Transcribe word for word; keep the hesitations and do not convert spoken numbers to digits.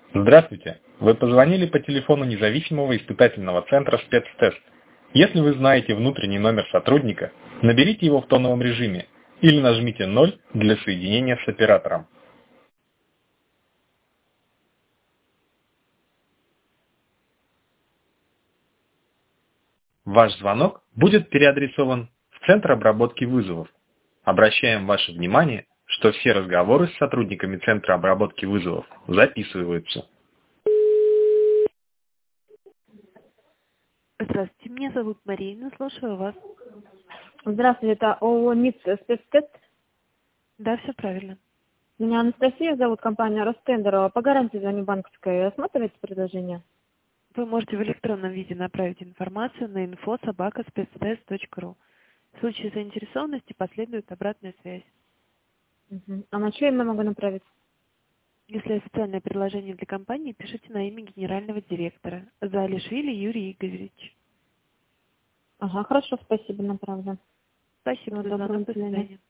Здравствуйте! Вы позвонили по телефону независимого испытательного центра «Спецтест». Если вы знаете внутренний номер сотрудника, наберите его в тоновом режиме или нажмите ноль для соединения с оператором. Ваш звонок будет переадресован в Центр обработки вызовов. Обращаем ваше внимание, что все разговоры с сотрудниками Центра обработки вызовов записываются. Здравствуйте, меня зовут Марина, слушаю вас. Здравствуйте, это ООО МИД «Спецтест». Да, все правильно. Меня Анастасия зовут, компания «Ростендер». По гарантии звоню банковской. Осматриваете предложение? Вы можете в электронном виде направить информацию на инфо собака спецтест точка ру. В случае заинтересованности последует обратная связь. Угу. А на что я могу направить? Если официальное предложение для компании, пишите на имя генерального директора Залишвили Юрий Игоревич. Ага, хорошо, спасибо, направлю. Спасибо за звонок, до свидания.